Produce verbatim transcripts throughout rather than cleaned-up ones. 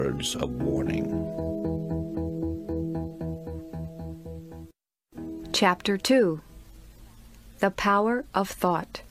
words of warning. Chapter two. The Power of Thought.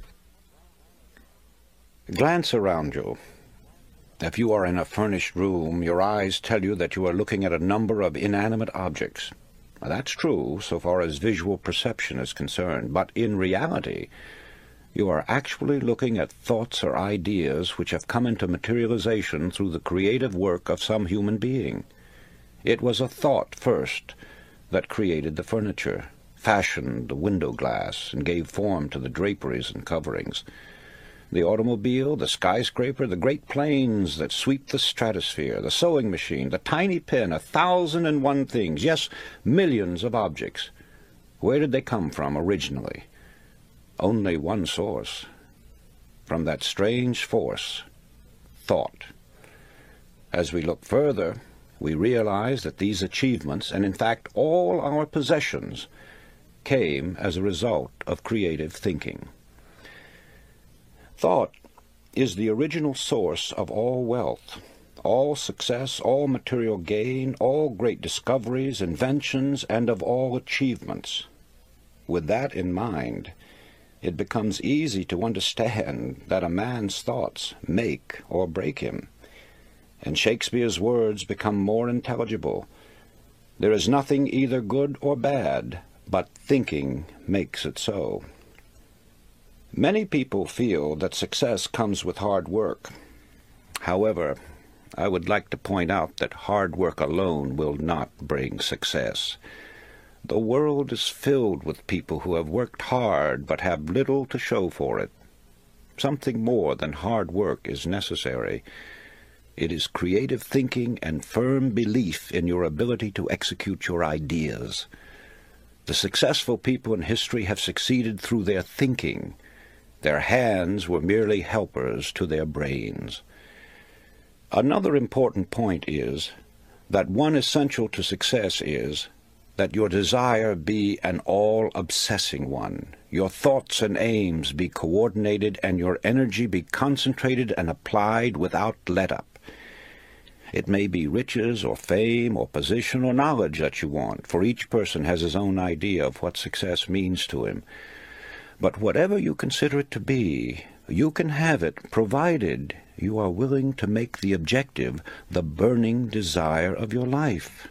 Glance around you. If you are in a furnished room, your eyes tell you that you are looking at a number of inanimate objects. Now, that's true so far as visual perception is concerned, but in reality, you are actually looking at thoughts or ideas which have come into materialization through the creative work of some human being. It was a thought first that created the furniture, fashioned the window glass, and gave form to the draperies and coverings. The automobile, the skyscraper, the great planes that sweep the stratosphere, the sewing machine, the tiny pen, a thousand and one things, yes, millions of objects. Where did they come from originally? Only one source. From that strange force, thought. As we look further, we realize that these achievements, and in fact all our possessions, came as a result of creative thinking. Thought is the original source of all wealth, all success, all material gain, all great discoveries, inventions, and of all achievements. With that in mind, it becomes easy to understand that a man's thoughts make or break him, and Shakespeare's words become more intelligible. There is nothing either good or bad, but thinking makes it so. Many people feel that success comes with hard work. However, I would like to point out that hard work alone will not bring success. The world is filled with people who have worked hard but have little to show for it. Something more than hard work is necessary. It is creative thinking and firm belief in your ability to execute your ideas. The successful people in history have succeeded through their thinking. Their hands were merely helpers to their brains. Another important point is that one essential to success is that your desire be an all-obsessing one, your thoughts and aims be coordinated, and your energy be concentrated and applied without let-up. It may be riches or fame or position or knowledge that you want, for each person has his own idea of what success means to him. But whatever you consider it to be, you can have it, provided you are willing to make the objective the burning desire of your life.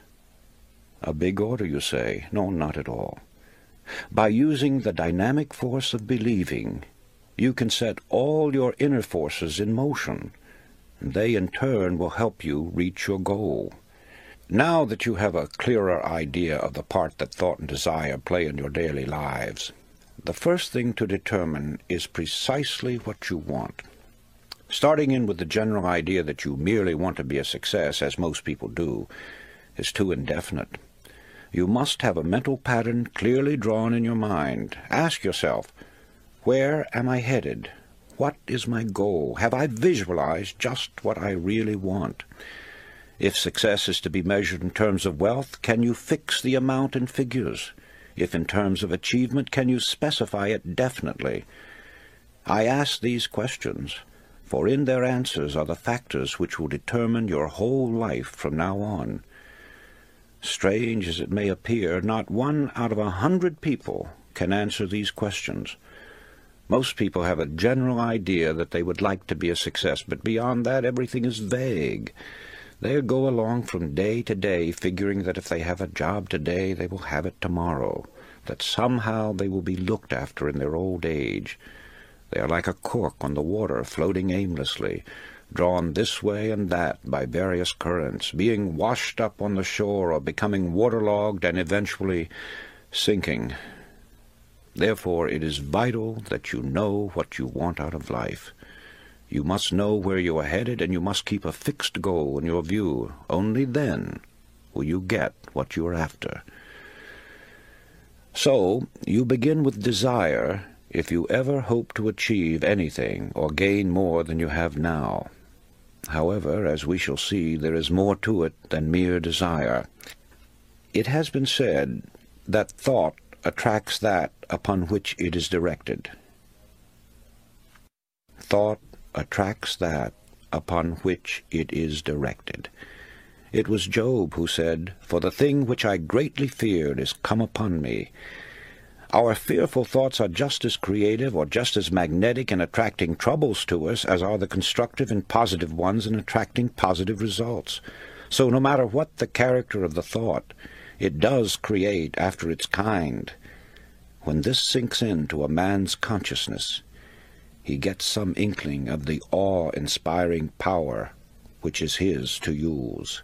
A big order, you say? No, not at all. By using the dynamic force of believing, you can set all your inner forces in motion. They, in turn, will help you reach your goal. Now that you have a clearer idea of the part that thought and desire play in your daily lives, the first thing to determine is precisely what you want. Starting in with the general idea that you merely want to be a success, as most people do, is too indefinite. You must have a mental pattern clearly drawn in your mind. Ask yourself, where am I headed? What is my goal? Have I visualized just what I really want? If success is to be measured in terms of wealth, can you fix the amount in figures? If in terms of achievement, can you specify it definitely? I ask these questions, for in their answers are the factors which will determine your whole life from now on. Strange as it may appear, not one out of a hundred people can answer these questions. Most people have a general idea that they would like to be a success, but beyond that everything is vague. They go along from day to day, figuring that if they have a job today, they will have it tomorrow, that somehow they will be looked after in their old age. They are like a cork on the water, floating aimlessly, drawn this way and that by various currents, being washed up on the shore or becoming waterlogged and eventually sinking. Therefore, it is vital that you know what you want out of life. You must know where you are headed, and you must keep a fixed goal in your view. Only then will you get what you are after. So, you begin with desire if you ever hope to achieve anything or gain more than you have now. However, as we shall see, there is more to it than mere desire. It has been said that thought attracts that upon which it is directed. Thought attracts that upon which it is directed. It was Job who said, "For the thing which I greatly feared is come upon me." Our fearful thoughts are just as creative or just as magnetic in attracting troubles to us as are the constructive and positive ones in attracting positive results. So no matter what the character of the thought, it does create after its kind. When this sinks into a man's consciousness, he gets some inkling of the awe-inspiring power which is his to use.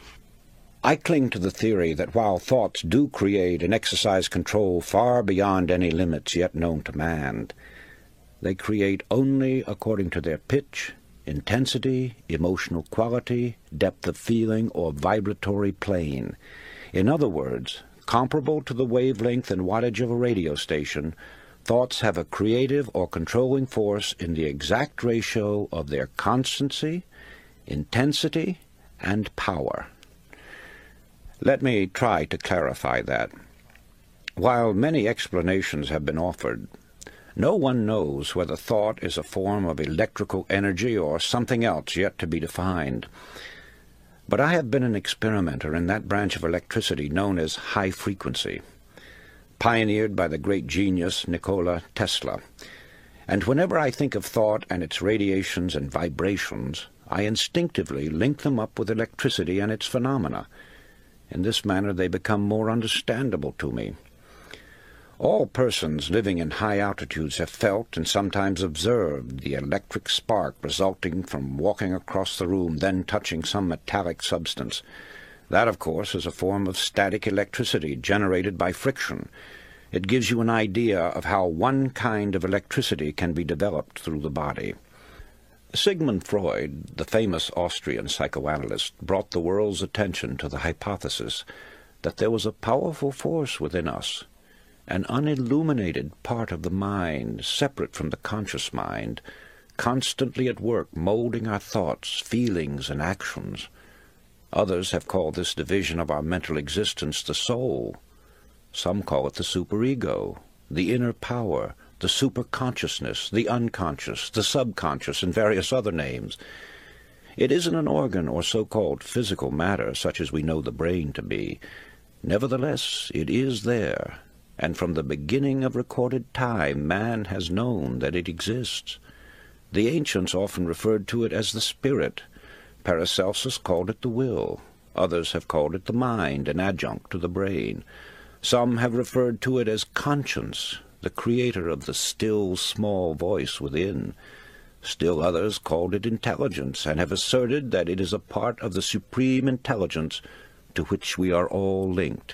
I cling to the theory that while thoughts do create and exercise control far beyond any limits yet known to man, they create only according to their pitch, intensity, emotional quality, depth of feeling, or vibratory plane. In other words, comparable to the wavelength and wattage of a radio station, thoughts have a creative or controlling force in the exact ratio of their constancy, intensity, and power. Let me try to clarify that. While many explanations have been offered, no one knows whether thought is a form of electrical energy or something else yet to be defined. But I have been an experimenter in that branch of electricity known as high frequency, pioneered by the great genius Nikola Tesla. And whenever I think of thought and its radiations and vibrations, I instinctively link them up with electricity and its phenomena. In this manner they become more understandable to me. All persons living in high altitudes have felt and sometimes observed the electric spark resulting from walking across the room, then touching some metallic substance. That, of course, is a form of static electricity generated by friction. It gives you an idea of how one kind of electricity can be developed through the body. Sigmund Freud, the famous Austrian psychoanalyst, brought the world's attention to the hypothesis that there was a powerful force within us, an unilluminated part of the mind, separate from the conscious mind, constantly at work molding our thoughts, feelings, and actions. Others have called this division of our mental existence the soul. Some call it the superego, the inner power, the superconsciousness, the unconscious, the subconscious, and various other names. It isn't an organ or so-called physical matter, such as we know the brain to be. Nevertheless, it is there, and from the beginning of recorded time, man has known that it exists. The ancients often referred to it as the spirit. Paracelsus called it the will. Others have called it the mind, an adjunct to the brain. Some have referred to it as conscience, the creator of the still, small voice within. Still others called it intelligence, and have asserted that it is a part of the supreme intelligence to which we are all linked.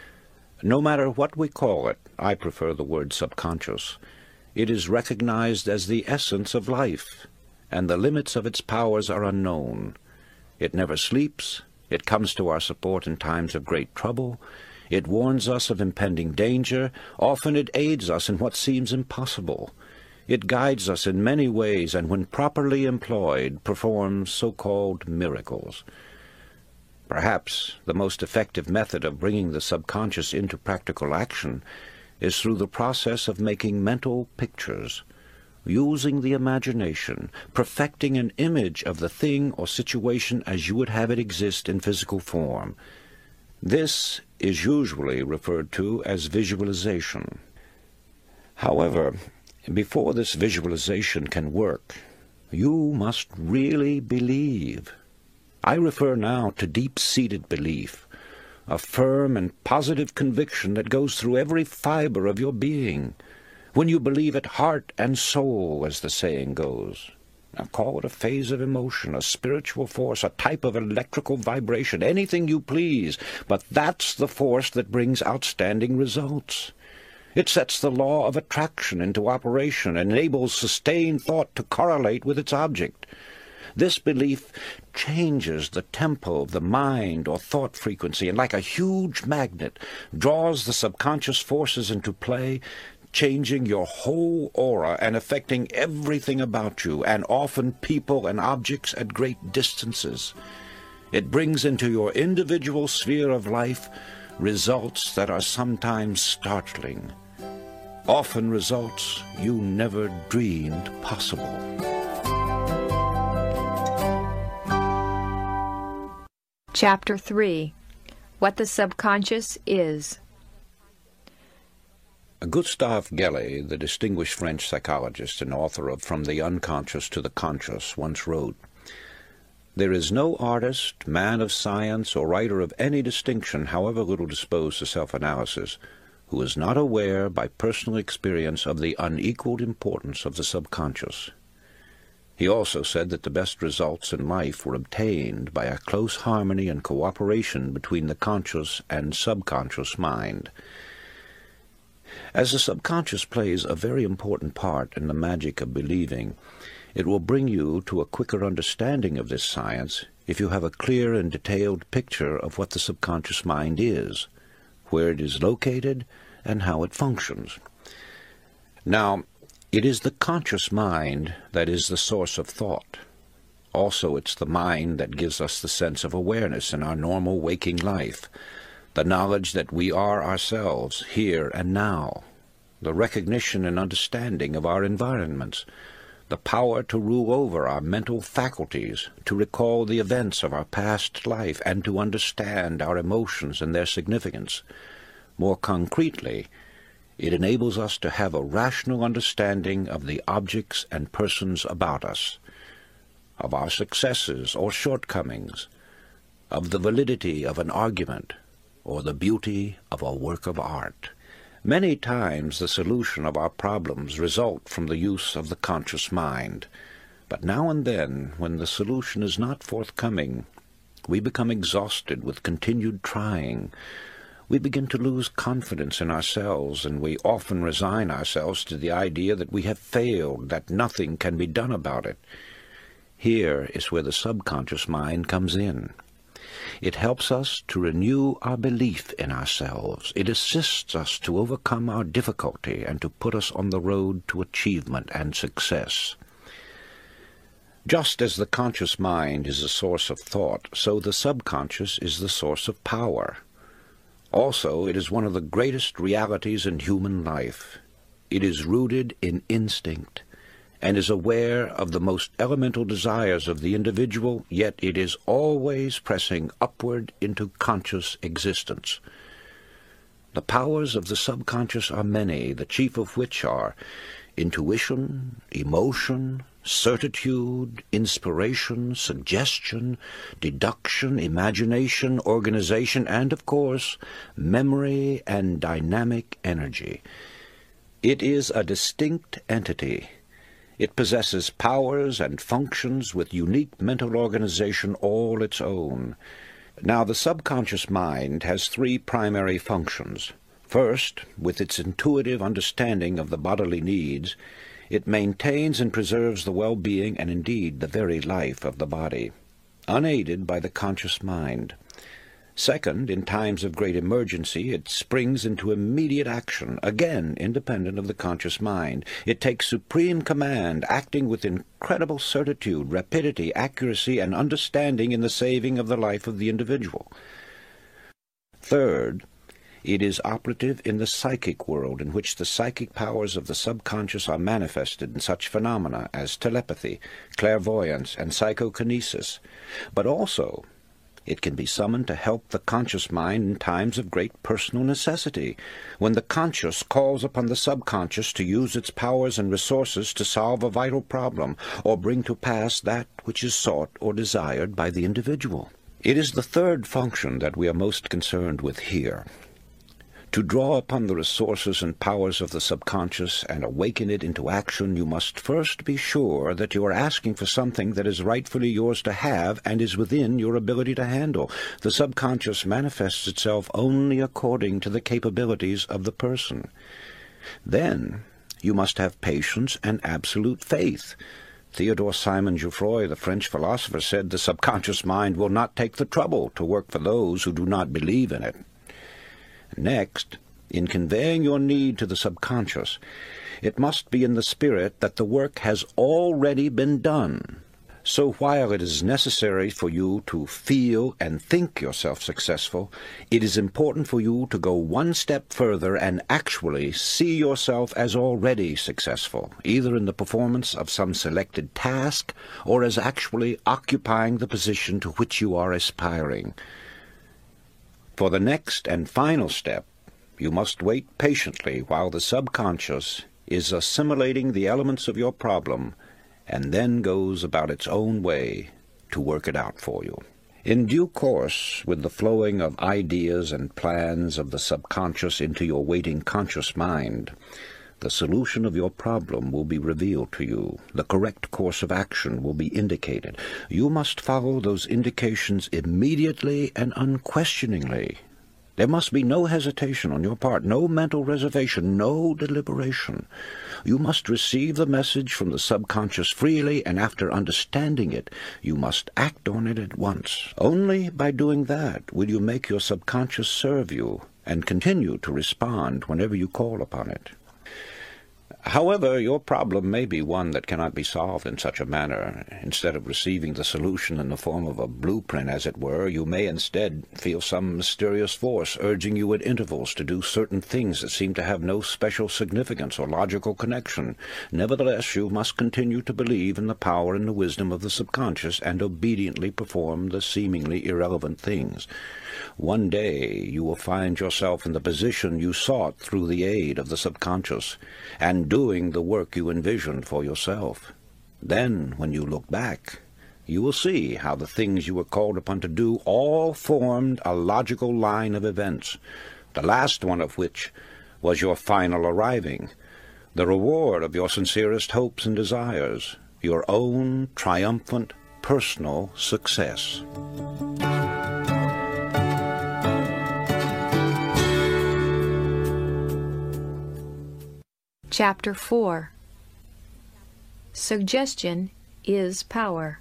No matter what we call it, I prefer the word subconscious, it is recognized as the essence of life, and the limits of its powers are unknown. It never sleeps, it comes to our support in times of great trouble, it warns us of impending danger, often it aids us in what seems impossible. It guides us in many ways, and when properly employed, performs so-called miracles. Perhaps the most effective method of bringing the subconscious into practical action is through the process of making mental pictures, using the imagination, perfecting an image of the thing or situation as you would have it exist in physical form. This is usually referred to as visualization. However, before this visualization can work, you must really believe. I refer now to deep-seated belief, a firm and positive conviction that goes through every fiber of your being, when you believe it heart and soul, as the saying goes. Now call it a phase of emotion, a spiritual force, a type of electrical vibration, anything you please, but that's the force that brings outstanding results. It sets the law of attraction into operation and enables sustained thought to correlate with its object. This belief changes the tempo of the mind or thought frequency, and like a huge magnet, draws the subconscious forces into play, changing your whole aura and affecting everything about you, and often people and objects at great distances. It brings into your individual sphere of life results that are sometimes startling, often results you never dreamed possible. Chapter three. What the Subconscious Is. Gustave Gellé, the distinguished French psychologist and author of From the Unconscious to the Conscious, once wrote, "There is no artist, man of science, or writer of any distinction, however little disposed to self-analysis, who is not aware by personal experience of the unequaled importance of the subconscious." He also said that the best results in life were obtained by a close harmony and cooperation between the conscious and subconscious mind. As the subconscious plays a very important part in the magic of believing, it will bring you to a quicker understanding of this science if you have a clear and detailed picture of what the subconscious mind is, where it is located, and how it functions. Now, it is the conscious mind that is the source of thought. Also, it's the mind that gives us the sense of awareness in our normal waking life, the knowledge that we are ourselves, here and now, the recognition and understanding of our environments, the power to rule over our mental faculties, to recall the events of our past life, and to understand our emotions and their significance. More concretely, it enables us to have a rational understanding of the objects and persons about us, of our successes or shortcomings, of the validity of an argument, or the beauty of a work of art. Many times the solution of our problems result from the use of the conscious mind, but now and then, when the solution is not forthcoming, we become exhausted with continued trying. We begin to lose confidence in ourselves, and we often resign ourselves to the idea that we have failed, that nothing can be done about it. Here is where the subconscious mind comes in. It helps us to renew our belief in ourselves. It assists us to overcome our difficulty and to put us on the road to achievement and success. Just as the conscious mind is the source of thought, so the subconscious is the source of power. Also, it is one of the greatest realities in human life. It is rooted in instinct, and is aware of the most elemental desires of the individual, yet it is always pressing upward into conscious existence. The powers of the subconscious are many, the chief of which are intuition, emotion, certitude, inspiration, suggestion, deduction, imagination, organization, and, of course, memory and dynamic energy. It is a distinct entity. It possesses powers and functions with unique mental organization all its own. Now, the subconscious mind has three primary functions. First, with its intuitive understanding of the bodily needs, it maintains and preserves the well-being and indeed the very life of the body, unaided by the conscious mind. Second, in times of great emergency, it springs into immediate action, again independent of the conscious mind. It takes supreme command, acting with incredible certitude, rapidity, accuracy, and understanding in the saving of the life of the individual. Third, it is operative in the psychic world, in which the psychic powers of the subconscious are manifested in such phenomena as telepathy, clairvoyance, and psychokinesis. But also, it can be summoned to help the conscious mind in times of great personal necessity, when the conscious calls upon the subconscious to use its powers and resources to solve a vital problem, or bring to pass that which is sought or desired by the individual. It is the third function that we are most concerned with here. To draw upon the resources and powers of the subconscious and awaken it into action, you must first be sure that you are asking for something that is rightfully yours to have and is within your ability to handle. The subconscious manifests itself only according to the capabilities of the person. Then you must have patience and absolute faith. Theodore Simon Jouffroy, the French philosopher, said the subconscious mind will not take the trouble to work for those who do not believe in it. Next, in conveying your need to the subconscious, it must be in the spirit that the work has already been done. So while it is necessary for you to feel and think yourself successful, it is important for you to go one step further and actually see yourself as already successful, either in the performance of some selected task or as actually occupying the position to which you are aspiring. For the next and final step, you must wait patiently while the subconscious is assimilating the elements of your problem and then goes about its own way to work it out for you. In due course, with the flowing of ideas and plans of the subconscious into your waiting conscious mind, the solution of your problem will be revealed to you. The correct course of action will be indicated. You must follow those indications immediately and unquestioningly. There must be no hesitation on your part, no mental reservation, no deliberation. You must receive the message from the subconscious freely, and after understanding it, you must act on it at once. Only by doing that will you make your subconscious serve you and continue to respond whenever you call upon it. However, your problem may be one that cannot be solved in such a manner. Instead of receiving the solution in the form of a blueprint, as it were, you may instead feel some mysterious force urging you at intervals to do certain things that seem to have no special significance or logical connection. Nevertheless, you must continue to believe in the power and the wisdom of the subconscious and obediently perform the seemingly irrelevant things. One day you will find yourself in the position you sought through the aid of the subconscious, and doing the work you envisioned for yourself. Then, when you look back, you will see how the things you were called upon to do all formed a logical line of events, the last one of which was your final arriving, the reward of your sincerest hopes and desires, your own triumphant personal success. Chapter four. Suggestion is power.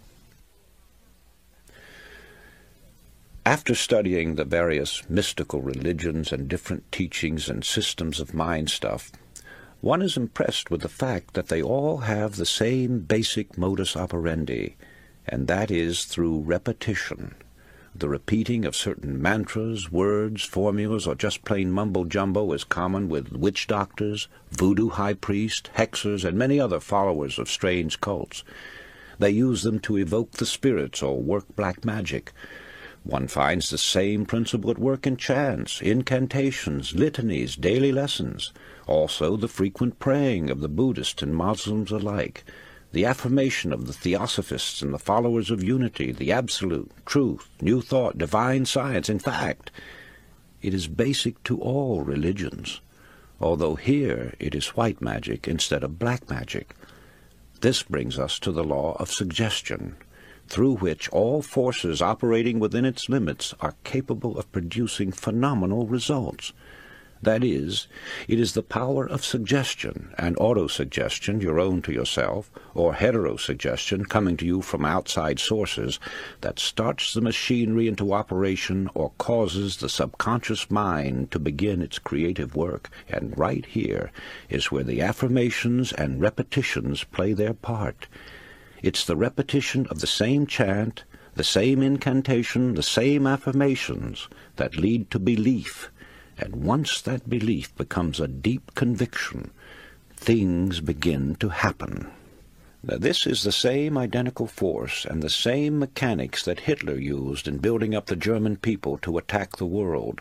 After studying the various mystical religions and different teachings and systems of mind stuff, one is impressed with the fact that they all have the same basic modus operandi, and that is through repetition. The repeating of certain mantras, words, formulas, or just plain mumbo-jumbo is common with witch doctors, voodoo high priests, hexers, and many other followers of strange cults. They use them to evoke the spirits or work black magic. One finds the same principle at work in chants, incantations, litanies, daily lessons, also the frequent praying of the Buddhists and Muslims alike, the affirmation of the Theosophists and the followers of unity, the absolute, truth, new thought, divine science. In fact, it is basic to all religions, although here it is white magic instead of black magic. This brings us to the law of suggestion, through which all forces operating within its limits are capable of producing phenomenal results. That is, it is the power of suggestion and autosuggestion, your own to yourself, or heterosuggestion coming to you from outside sources, that starts the machinery into operation or causes the subconscious mind to begin its creative work. And right here is where the affirmations and repetitions play their part. It's the repetition of the same chant, the same incantation, the same affirmations that lead to belief. And once that belief becomes a deep conviction, things begin to happen. Now, this is the same identical force and the same mechanics that Hitler used in building up the German people to attack the world.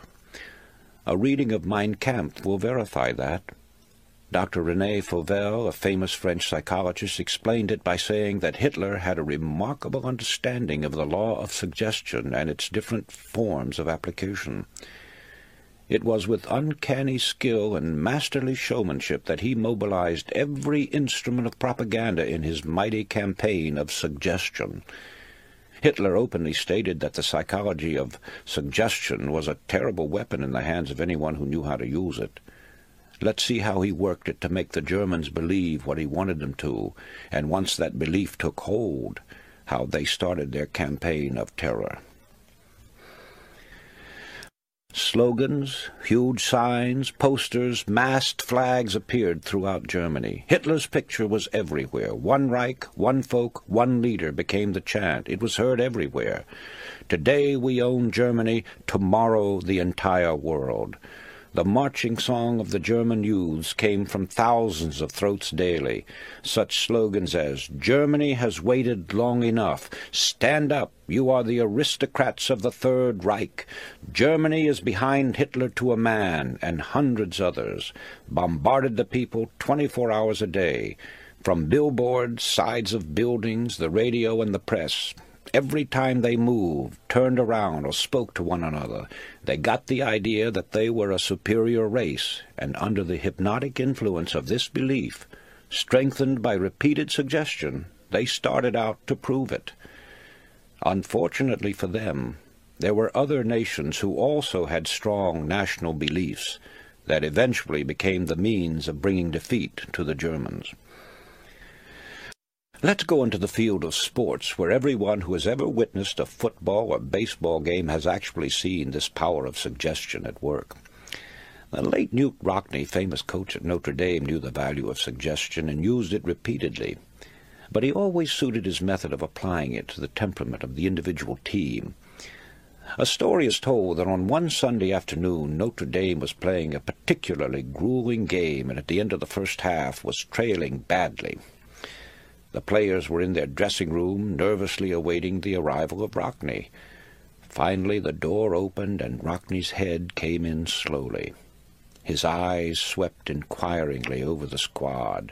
A reading of Mein Kampf will verify that. Doctor René Fauvel, a famous French psychologist, explained it by saying that Hitler had a remarkable understanding of the law of suggestion and its different forms of application. It was with uncanny skill and masterly showmanship that he mobilized every instrument of propaganda in his mighty campaign of suggestion. Hitler openly stated that the psychology of suggestion was a terrible weapon in the hands of anyone who knew how to use it. Let's see how he worked it to make the Germans believe what he wanted them to, and once that belief took hold, how they started their campaign of terror. Slogans, huge signs, posters, mast flags appeared throughout Germany. Hitler's picture was everywhere. One Reich, one folk, one leader became the chant. It was heard everywhere. Today we own Germany, tomorrow the entire world. The marching song of the German youths came from thousands of throats daily. Such slogans as, "Germany has waited long enough," "Stand up, you are the aristocrats of the Third Reich," "Germany is behind Hitler to a man," and hundreds others, bombarded the people twenty-four hours a day. From billboards, sides of buildings, the radio and the press, every time they moved, turned around, or spoke to one another, they got the idea that they were a superior race, and under the hypnotic influence of this belief, strengthened by repeated suggestion, they started out to prove it. Unfortunately for them, there were other nations who also had strong national beliefs that eventually became the means of bringing defeat to the Germans. Let's go into the field of sports, where everyone who has ever witnessed a football or baseball game has actually seen this power of suggestion at work. The late Knute Rockne, famous coach at Notre Dame, knew the value of suggestion and used it repeatedly, but he always suited his method of applying it to the temperament of the individual team. A story is told that on one Sunday afternoon Notre Dame was playing a particularly grueling game and at the end of the first half was trailing badly. The players were in their dressing room, nervously awaiting the arrival of Rockne. Finally the door opened and Rockne's head came in slowly. His eyes swept inquiringly over the squad.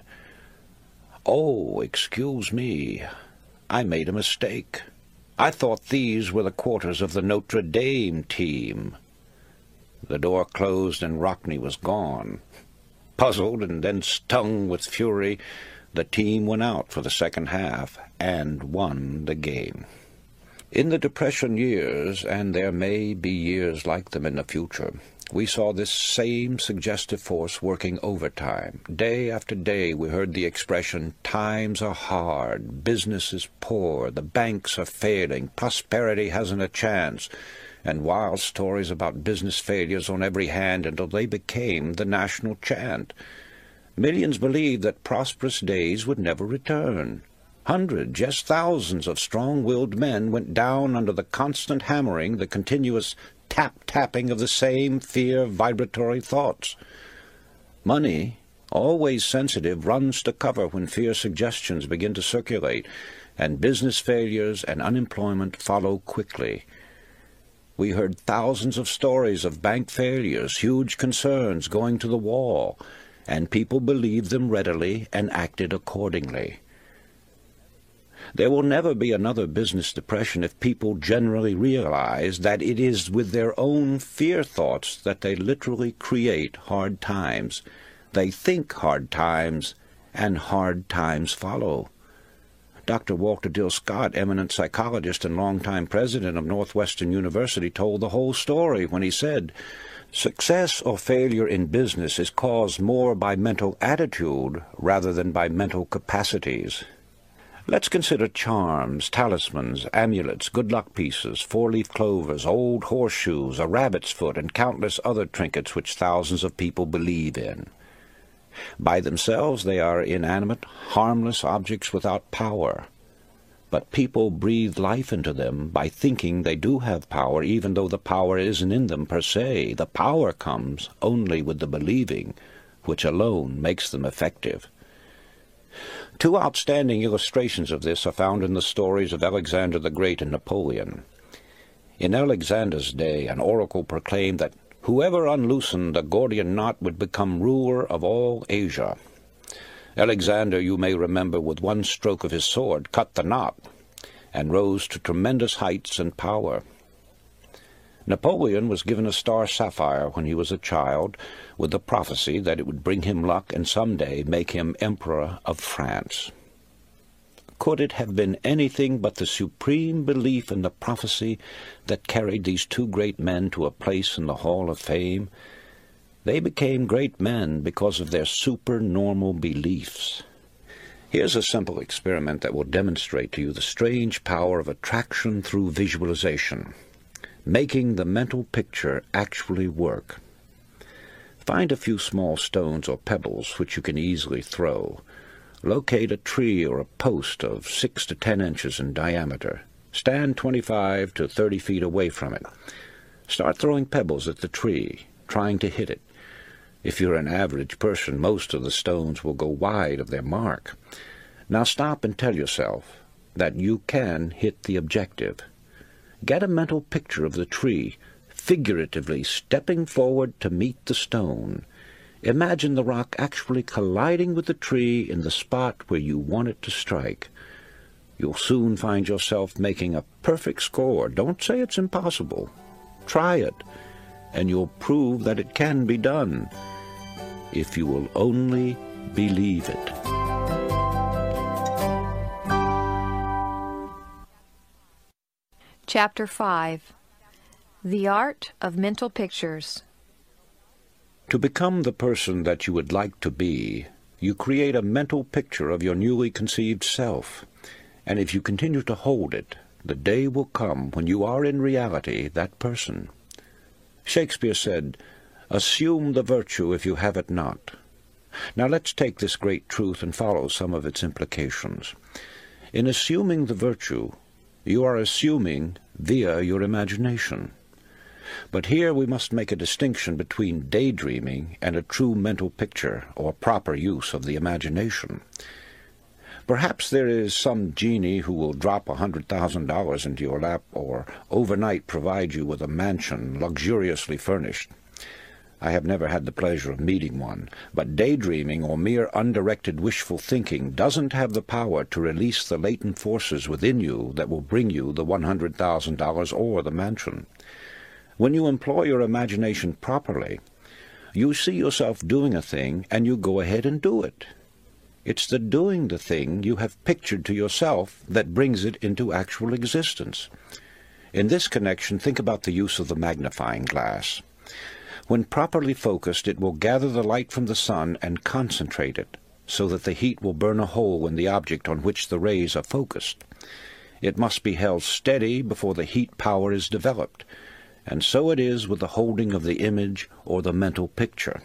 "Oh, excuse me, I made a mistake. I thought these were the quarters of the Notre Dame team." The door closed and Rockne was gone. Puzzled and then stung with fury, the team went out for the second half and won the game. In the Depression years, and there may be years like them in the future, we saw this same suggestive force working overtime. Day after day we heard the expression, "Times are hard, business is poor, the banks are failing, prosperity hasn't a chance," and wild stories about business failures on every hand until they became the national chant. Millions believed that prosperous days would never return. Hundreds, yes, thousands of strong-willed men went down under the constant hammering, the continuous tap-tapping of the same fear-vibratory thoughts. Money, always sensitive, runs to cover when fear suggestions begin to circulate, and business failures and unemployment follow quickly. We heard thousands of stories of bank failures, huge concerns going to the wall, and people believed them readily and acted accordingly. There will never be another business depression if people generally realize that it is with their own fear thoughts that they literally create hard times. They think hard times, and hard times follow. Doctor Walter Dill Scott, eminent psychologist and longtime president of Northwestern University, told the whole story when he said, "Success or failure in business is caused more by mental attitude rather than by mental capacities." Let's consider charms, talismans, amulets, good luck pieces, four-leaf clovers, old horseshoes, a rabbit's foot, and countless other trinkets which thousands of people believe in. By themselves they are inanimate, harmless objects without power. But people breathe life into them by thinking they do have power, even though the power isn't in them per se. The power comes only with the believing, which alone makes them effective. Two outstanding illustrations of this are found in the stories of Alexander the Great and Napoleon. In Alexander's day, an oracle proclaimed that whoever unloosened the Gordian knot would become ruler of all Asia. Alexander, you may remember, with one stroke of his sword cut the knot and rose to tremendous heights and power. Napoleon was given a star sapphire when he was a child, with the prophecy that it would bring him luck and someday make him Emperor of France. Could it have been anything but the supreme belief in the prophecy that carried these two great men to a place in the Hall of Fame? They became great men because of their supernormal beliefs. Here's a simple experiment that will demonstrate to you the strange power of attraction through visualization. making the mental picture actually work. Find a few small stones or pebbles which you can easily throw. Locate a tree or a post of six to ten inches in diameter. Stand twenty-five to thirty feet away from it. Start throwing pebbles at the tree, trying to hit it. If you're an average person, most of the stones will go wide of their mark. Now stop and tell yourself that you can hit the objective. Get a mental picture of the tree, figuratively stepping forward to meet the stone. Imagine the rock actually colliding with the tree in the spot where you want it to strike. You'll soon find yourself making a perfect score. Don't say it's impossible. Try it, and you'll prove that it can be done, if you will only believe it. Chapter five. The Art of Mental Pictures. To become the person that you would like to be, you create a mental picture of your newly conceived self, and if you continue to hold it, the day will come when you are in reality that person. Shakespeare said, "Assume the virtue if you have it not." Now let's take this great truth and follow some of its implications. In assuming the virtue, you are assuming via your imagination. But here we must make a distinction between daydreaming and a true mental picture or proper use of the imagination. Perhaps there is some genie who will drop a hundred thousand dollars into your lap or overnight provide you with a mansion luxuriously furnished. I have never had the pleasure of meeting one, but daydreaming or mere undirected wishful thinking doesn't have the power to release the latent forces within you that will bring you the one hundred thousand dollars or the mansion. When you employ your imagination properly, you see yourself doing a thing and you go ahead and do it. It's the doing the thing you have pictured to yourself that brings it into actual existence. In this connection, think about the use of the magnifying glass. When properly focused, it will gather the light from the sun and concentrate it, so that the heat will burn a hole in the object on which the rays are focused. It must be held steady before the heat power is developed, and so it is with the holding of the image or the mental picture.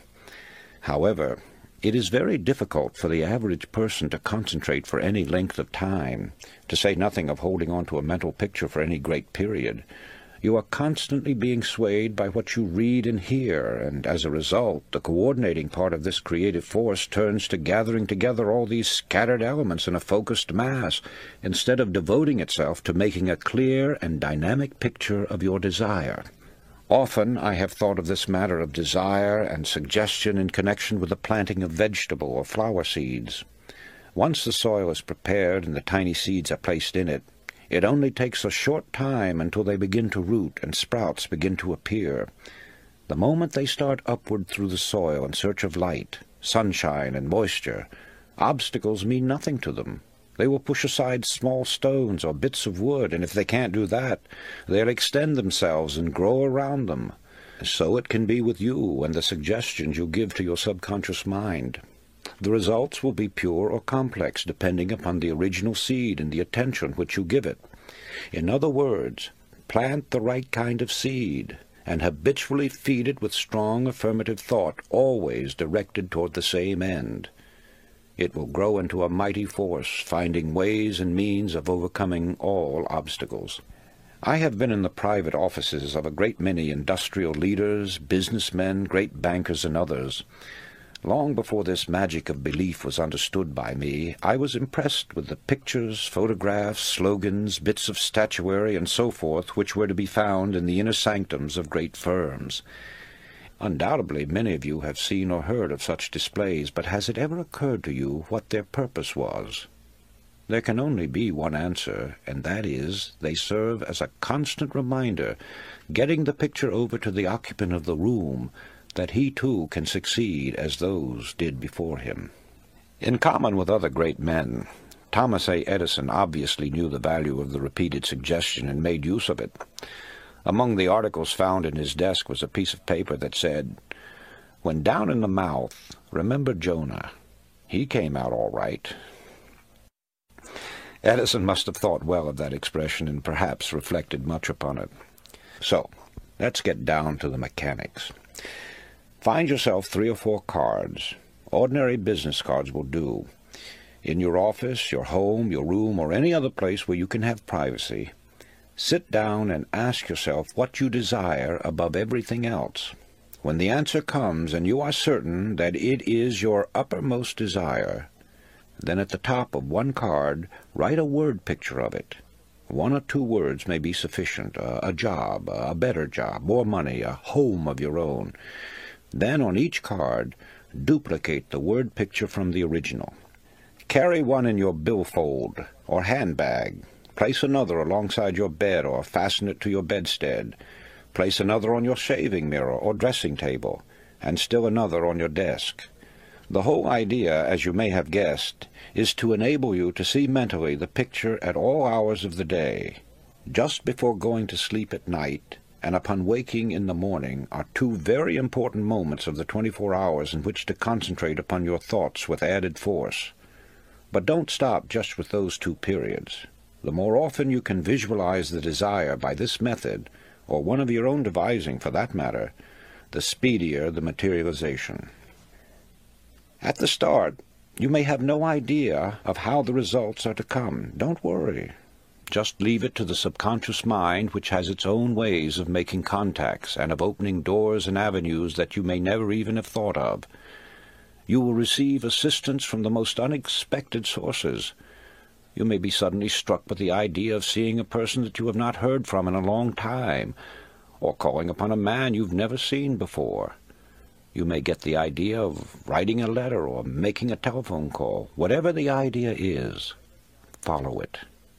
However, it is very difficult for the average person to concentrate for any length of time, to say nothing of holding on to a mental picture for any great period. You are constantly being swayed by what you read and hear, and as a result, the coordinating part of this creative force turns to gathering together all these scattered elements in a focused mass, instead of devoting itself to making a clear and dynamic picture of your desire. Often I have thought of this matter of desire and suggestion in connection with the planting of vegetable or flower seeds. Once the soil is prepared and the tiny seeds are placed in it, it only takes a short time until they begin to root and sprouts begin to appear. The moment they start upward through the soil in search of light, sunshine, and moisture, obstacles mean nothing to them. They will push aside small stones or bits of wood, and if they can't do that, they'll extend themselves and grow around them. So it can be with you and the suggestions you give to your subconscious mind. The results will be pure or complex, depending upon the original seed and the attention which you give it. In other words, plant the right kind of seed, and habitually feed it with strong affirmative thought, always directed toward the same end. It will grow into a mighty force, finding ways and means of overcoming all obstacles. I have been in the private offices of a great many industrial leaders, businessmen, great bankers, and others. Long before this magic of belief was understood by me, I was impressed with the pictures, photographs, slogans, bits of statuary, and so forth, which were to be found in the inner sanctums of great firms. Undoubtedly, many of you have seen or heard of such displays, but has it ever occurred to you what their purpose was? There can only be one answer, and that is, they serve as a constant reminder, getting the picture over to the occupant of the room, that he too can succeed as those did before him. In common with other great men, Thomas A. Edison obviously knew the value of the repeated suggestion and made use of it. Among the articles found in his desk was a piece of paper that said, "When down in the mouth, remember Jonah. He came out all right." Edison must have thought well of that expression and perhaps reflected much upon it. So, let's get down to the mechanics. Find yourself three or four cards. Ordinary business cards will do. In your office, your home, your room, or any other place where you can have privacy, sit down and ask yourself what you desire above everything else. When the answer comes and you are certain that it is your uppermost desire, then at the top of one card, write a word picture of it. One or two words may be sufficient. A, a job, a better job, more money, a home of your own. Then on each card, duplicate the word picture from the original. Carry one in your billfold or handbag. Place another alongside your bed or fasten it to your bedstead. Place another on your shaving mirror or dressing table, and still another on your desk. The whole idea, as you may have guessed, is to enable you to see mentally the picture at all hours of the day. Just before going to sleep at night and upon waking in the morning are two very important moments of the twenty-four hours in which to concentrate upon your thoughts with added force. But don't stop just with those two periods. The more often you can visualize the desire by this method, or one of your own devising for that matter, the speedier the materialization. At the start, you may have no idea of how the results are to come. Don't worry. Just leave it to the subconscious mind, which has its own ways of making contacts and of opening doors and avenues that you may never even have thought of. You will receive assistance from the most unexpected sources. You may be suddenly struck with the idea of seeing a person that you have not heard from in a long time, or calling upon a man you've never seen before. You may get the idea of writing a letter or making a telephone call. Whatever the idea is, follow it.